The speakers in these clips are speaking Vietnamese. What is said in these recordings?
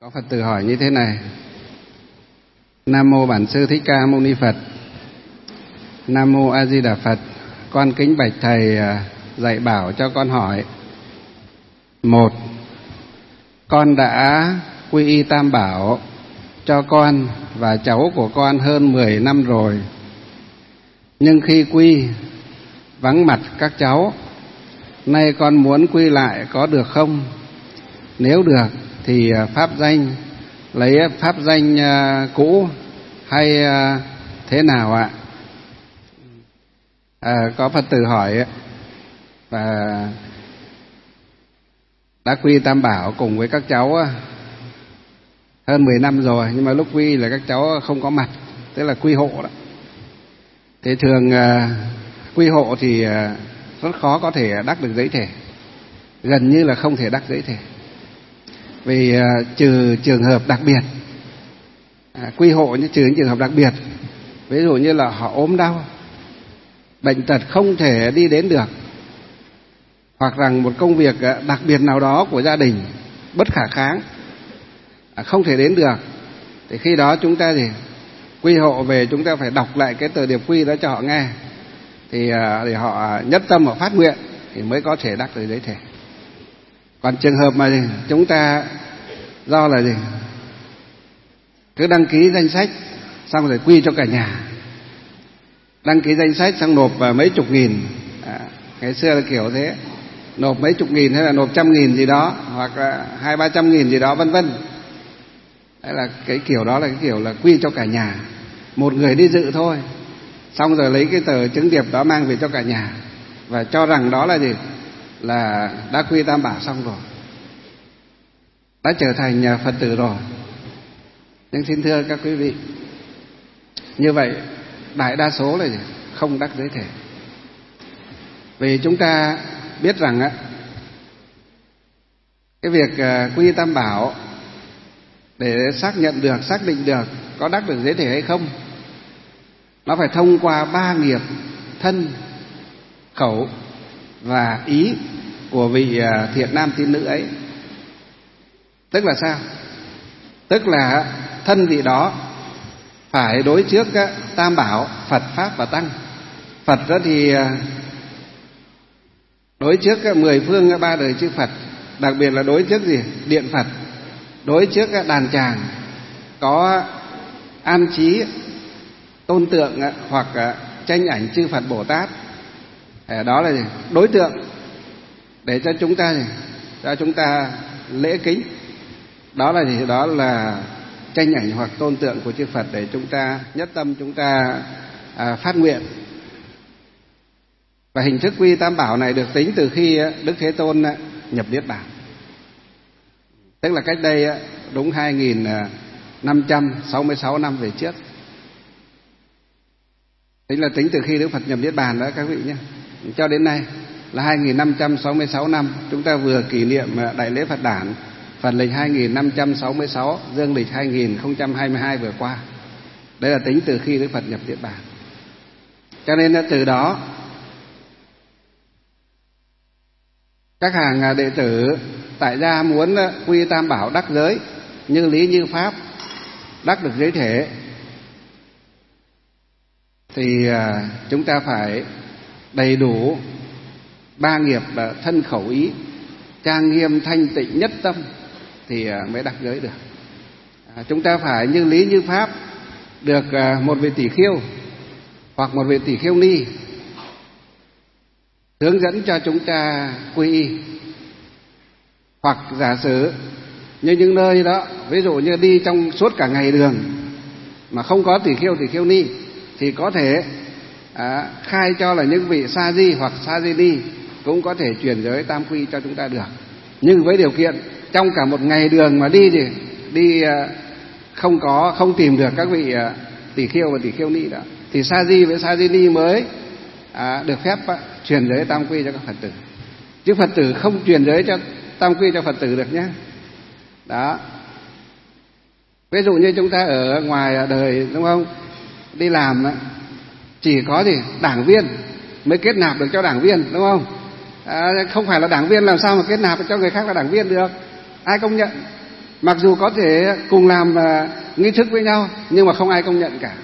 Có Phật tử hỏi như thế này: Nam mô Bản Sư Thích Ca Mâu Ni Phật. Nam mô A Di Đà Phật. Con kính bạch thầy dạy bảo cho con hỏi. 1. Con đã quy y Tam Bảo cho con và cháu của con hơn 10 năm rồi. Nhưng khi quy vắng mặt các cháu, nay con muốn quy lại có được không? Nếu được thì pháp danh lấy pháp danh cũ hay thế nào ạ? Có Phật tử hỏi và đã quy Tam Bảo cùng với các cháu hơn 10 năm rồi, nhưng mà lúc quy là các cháu không có mặt, tức là quy hộ đó. Thì thường quy hộ thì rất khó có thể đắc được giấy thể, gần như là không thể đắc giấy thể. Vì trừ trường hợp đặc biệt, quy hộ như trừ những trường hợp đặc biệt, ví dụ như là họ ốm đau, bệnh tật không thể đi đến được, hoặc rằng một công việc đặc biệt nào đó của gia đình bất khả kháng, không thể đến được, thì khi đó chúng ta thì quy hộ về, chúng ta phải đọc lại cái tờ điệp quy đó cho họ nghe, thì để họ nhất tâm họ phát nguyện thì mới có thể đắc được giấy thể. Còn trường hợp mà chúng ta do là gì, cứ đăng ký danh sách xong rồi quy cho cả nhà, đăng ký danh sách xong nộp mấy chục nghìn, ngày xưa là kiểu thế, nộp mấy chục nghìn hay là nộp 100.000 gì đó, hoặc là 200-300.000 gì đó, vân vân. Đấy là cái kiểu đó là cái kiểu là quy cho cả nhà, một người đi dự thôi, xong rồi lấy cái tờ chứng điệp đó mang về cho cả nhà và cho rằng đó là gì, là đã quy Tam Bảo xong rồi, đã trở thành Phật tử rồi. Nhưng xin thưa các quý vị, như vậy đại đa số là không đắc giới thể. Vì chúng ta biết rằng cái việc quy Tam Bảo để xác nhận được, xác định được có đắc được giới thể hay không, nó phải thông qua 3 nghiệp thân, khẩu và ý của vị thiện nam tín nữ ấy. Tức là sao? Tức là thân vị đó phải đối trước Tam Bảo, Phật, Pháp và Tăng. Phật đó thì đối trước 10 phương 3 đời chư Phật, đặc biệt là đối trước gì? Điện Phật, đối trước đàn tràng có an trí tôn tượng hoặc tranh ảnh chư Phật Bồ Tát. Đó là gì? Đối tượng để cho chúng ta gì? Cho chúng ta lễ kính. Đó là gì? Đó là tranh ảnh hoặc tôn tượng của chư Phật để chúng ta nhất tâm, chúng ta phát nguyện. Và hình thức quy Tam Bảo này được tính từ khi Đức Thế Tôn nhập Niết Bàn, tức là cách đây đúng 2566 năm về trước. Tính là tính từ khi Đức Phật nhập Niết Bàn đó các vị nhé, cho đến nay là 2566 năm. Chúng ta vừa kỷ niệm Đại lễ Phật đản Phật lịch 2566, dương lịch 2022 vừa qua. Đấy là tính từ khi Đức Phật nhập Niết Bàn. Cho nên từ đó các hàng đệ tử tại gia muốn quy Tam Bảo đắc giới, như lý như pháp, đắc được giới thể, thì chúng ta phải đầy đủ 3 nghiệp là thân khẩu ý, trang nghiêm thanh tịnh nhất tâm thì mới đắc giới được. Chúng ta phải như lý như pháp, được một vị tỷ khưu hoặc một vị tỷ khưu ni hướng dẫn cho chúng ta quy y. Hoặc giả sử như những nơi đó, ví dụ như đi trong suốt cả ngày đường mà không có tỷ khưu ni, thì có thể khai cho là những vị sa di hoặc sa di ni cũng có thể truyền giới tam quy cho chúng ta được. Nhưng với điều kiện trong cả một ngày đường mà đi thì đi không tìm được các vị tỷ khưu và tỷ khưu ni đó, thì sa di với sa di ni mới được phép truyền giới tam quy cho các Phật tử. Chứ Phật tử không truyền giới cho tam quy cho Phật tử được nhé. Đó. Ví dụ như chúng ta ở ngoài đời, đúng không? Đi làm chỉ có gì đảng viên mới kết nạp được cho đảng viên, đúng không? Không phải là đảng viên làm sao mà kết nạp cho người khác là đảng viên được? Ai công nhận? Mặc dù có thể cùng làm nghi thức với nhau nhưng mà không ai công nhận cả.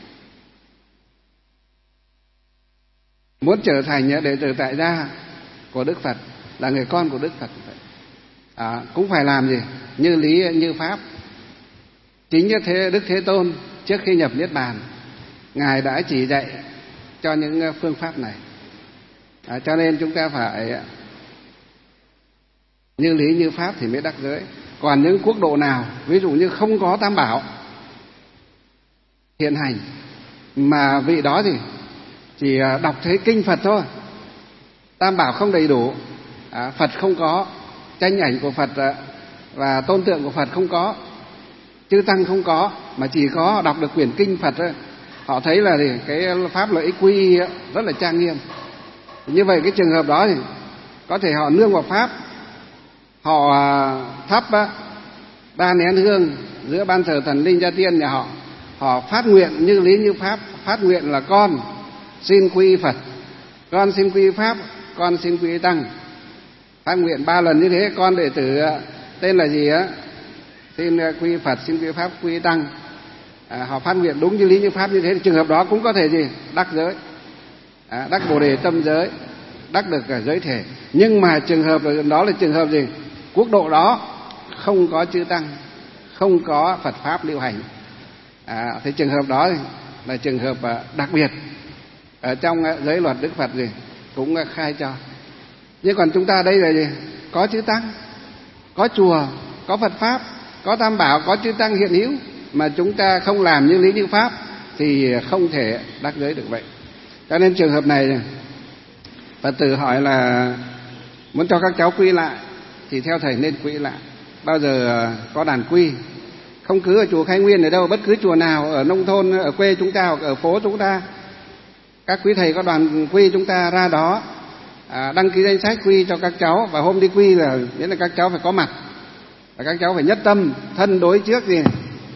Muốn trở thành đệ tử tại gia của Đức Phật, là người con của Đức Phật, cũng phải làm gì? Như lý như pháp. Chính Đức Thế Tôn trước khi nhập Niết Bàn, Ngài đã chỉ dạy cho những phương pháp này. Cho nên chúng ta phải như lý như pháp thì mới đắc giới. Còn những quốc độ nào ví dụ như không có tam bảo hiện hành, mà vị đó thì chỉ đọc thấy kinh Phật thôi, tam bảo không đầy đủ, Phật không có, tranh ảnh của Phật và tôn tượng của Phật không có, chư tăng không có, mà chỉ có đọc được quyển kinh Phật thôi, họ thấy là thì cái pháp lợi ích quy rất là trang nghiêm. Như vậy cái trường hợp đó thì có thể họ nương vào pháp, họ thắp 3 nén hương giữa ban thờ thần linh gia tiên nhà họ, họ phát nguyện như lý như pháp, phát nguyện là con xin quy Phật, con xin quy pháp, con xin quy tăng. Phát nguyện 3 lần như thế. Con đệ tử tên là gì á, xin quy Phật, xin quy pháp, quy tăng. Họ phát nguyện đúng như lý như pháp như thế, trường hợp đó cũng có thể gì? Đắc giới, đắc Bồ Đề tâm giới, đắc được cả giới thể. Nhưng mà trường hợp đó là trường hợp gì? Quốc độ đó không có chư tăng, không có Phật pháp lưu hành. Thì trường hợp đó là trường hợp đặc biệt ở trong giới luật Đức Phật gì cũng khai cho. Nhưng còn chúng ta đây là gì? Có chư tăng, có chùa, có Phật pháp, có tam bảo, có chư tăng hiện hữu, mà chúng ta không làm như lý như pháp thì không thể đắc giới được vậy. Cho nên trường hợp này Phật tử hỏi là muốn cho các cháu quy lại thì theo thầy nên quy lại. Bao giờ có đàn quy, không cứ ở chùa Khai Nguyên ở đâu, bất cứ chùa nào ở nông thôn, ở quê chúng ta hoặc ở phố chúng ta, các quý thầy có đoàn quy chúng ta ra đó đăng ký danh sách quy cho các cháu, và hôm đi quy là nghĩa là các cháu phải có mặt, và các cháu phải nhất tâm thân đối trước gì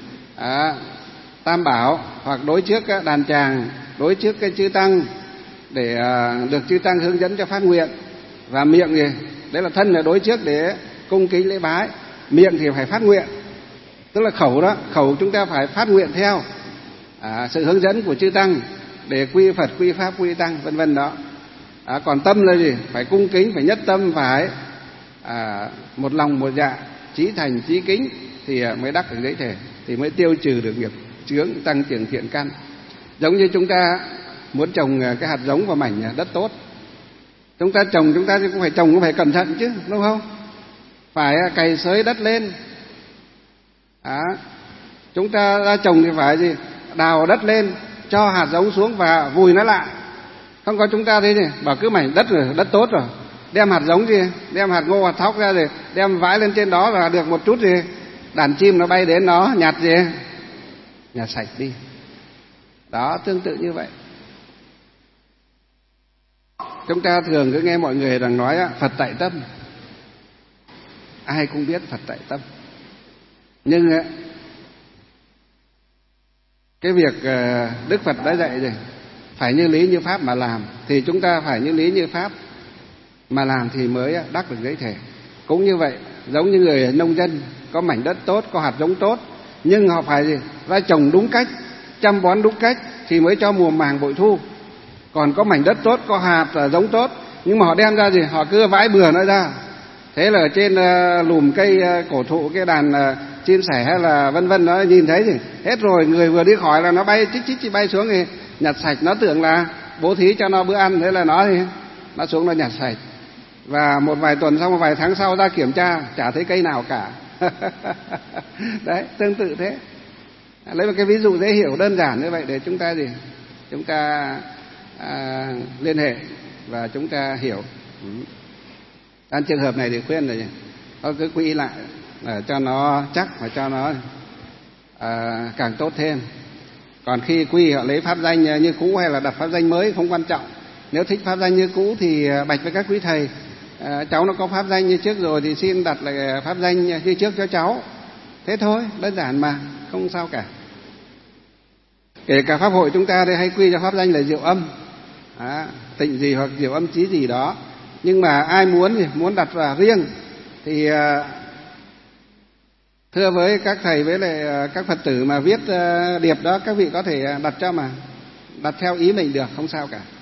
tam bảo, hoặc đối trước đàn tràng, đối trước cái chư tăng, để được chư tăng hướng dẫn cho phát nguyện. Và miệng gì đấy là thân là đối trước để cung kính lễ bái, miệng thì phải phát nguyện, tức là khẩu đó, khẩu chúng ta phải phát nguyện theo sự hướng dẫn của chư tăng để quy Phật, quy pháp, quy tăng, vân vân đó. Còn tâm là gì? Phải cung kính, phải nhất tâm, phải một lòng một dạ, chí thành chí kính thì mới đắc được giới thể, thì mới tiêu trừ được nghiệp chướng, tăng trưởng thiện căn. Giống như chúng ta muốn trồng cái hạt giống vào mảnh đất tốt, chúng ta trồng, chúng ta cũng phải trồng, cũng phải cẩn thận chứ, đúng không? Phải cày xới đất lên. Chúng ta ra trồng thì phải gì? Đào đất lên, cho hạt giống xuống và vùi nó lại. Không có chúng ta thế gì? Bảo cứ mảnh đất rồi, đất tốt rồi, đem hạt giống gì? Đem hạt ngô, hạt thóc ra rồi đem vãi lên trên đó là được một chút gì? Đàn chim nó bay đến nó nhặt gì? Nhặt sạch đi. Đó, tương tự như vậy. Chúng ta thường cứ nghe mọi người rằng nói Phật tại tâm. Ai cũng biết Phật tại tâm. Nhưng cái việc Đức Phật đã dạy rồi, phải như lý như pháp mà làm, thì chúng ta phải như lý như pháp mà làm thì mới đắc được giới thể. Cũng như vậy, giống như người nông dân có mảnh đất tốt, có hạt giống tốt, nhưng họ phải gì? Ra trồng đúng cách, chăm bón đúng cách thì mới cho mùa màng bội thu. Còn có mảnh đất tốt, có hạt giống tốt, nhưng mà họ đem ra gì? Họ cứ vãi bừa nó ra. Thế là ở trên lùm cây cổ thụ, cái đàn chim sẻ hay là vân vân, nó nhìn thấy thì hết rồi, người vừa đi khỏi là nó bay chích chích bay xuống, thì nhặt sạch. Nó tưởng là bố thí cho nó bữa ăn, thế là nó xuống nó nhặt sạch. Và một vài tuần sau, một vài tháng sau ra kiểm tra chả thấy cây nào cả. Đấy, tương tự thế. Lấy một cái ví dụ dễ hiểu đơn giản như vậy để chúng ta gì? Chúng ta liên hệ và chúng ta hiểu. Trong trường hợp này thì khuyên là nó cứ quy lại cho nó chắc và cho nó càng tốt thêm. Còn khi quy họ lấy pháp danh như cũ hay là đặt pháp danh mới không quan trọng. Nếu thích pháp danh như cũ thì bạch với các quý thầy, cháu nó có pháp danh như trước rồi thì xin đặt lại pháp danh như trước cho cháu. Thế thôi, đơn giản mà, không sao cả. Kể cả pháp hội chúng ta đây hay quy cho pháp danh là Diệu Âm, Tịnh gì hoặc Diệu Âm Chí gì đó. Nhưng mà ai muốn đặt vào riêng thì Thưa với các thầy với lại các Phật tử mà viết điệp đó, các vị có thể đặt cho mà đặt theo ý mình được, không sao cả.